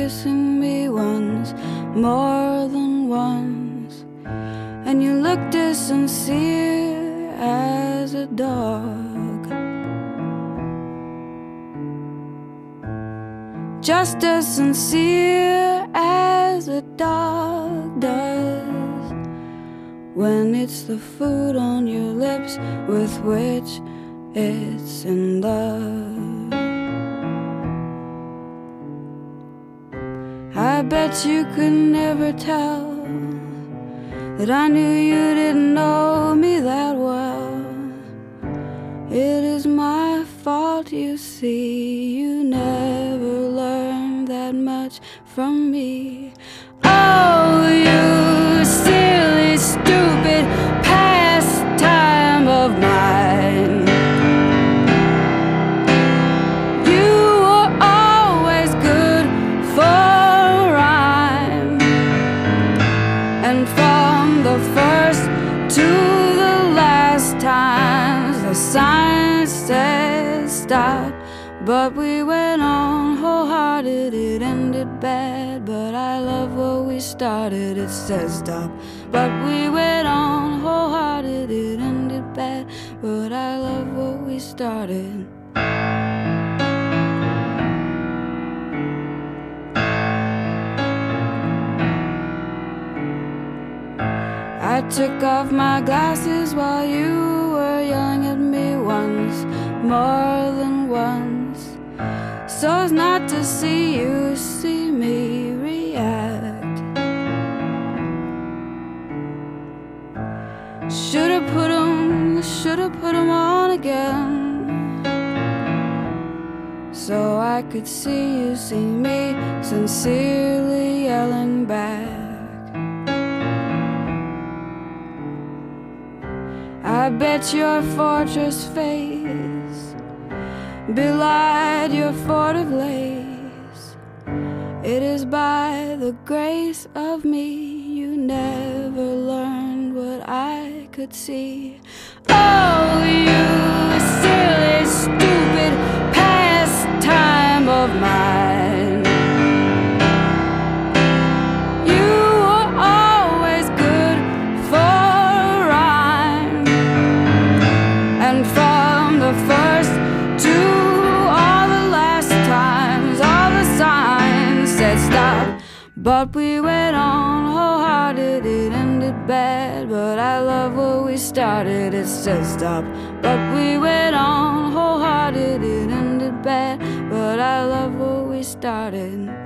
kissing me once, more than once, and you looked as sincere as a dog, just as sincere as a dog does when it's the food on your lips with which it's in love. I bet you could never tell that I knew you didn't know me that well. It is my fault, you see, you never learned that much from me. Oh, you silly, stupid pastime of mine. You were always good for rhyme, and from the first to the last times the sign says stop, but we went on wholehearted. It ended bad, but I love what we started. It says stop, but we went on wholehearted. It ended bad, but I love what we started. I took off my glasses while you were yelling at me once, more than once, so as not to see you see me react. Should've put 'em on again, so I could see you see me sincerely yelling back. I bet your fortress face belied your fort of lace. It is by the grace of me you never learned what I could see. Oh, you silly, stupid pastime of mine. You were always good for rhyme, and from the first to all the last times, all the signs said stop, but we went on wholehearted. It ended bad, but I love what we started. It said stop, but we went on wholehearted. It ended bad, but I love what we started.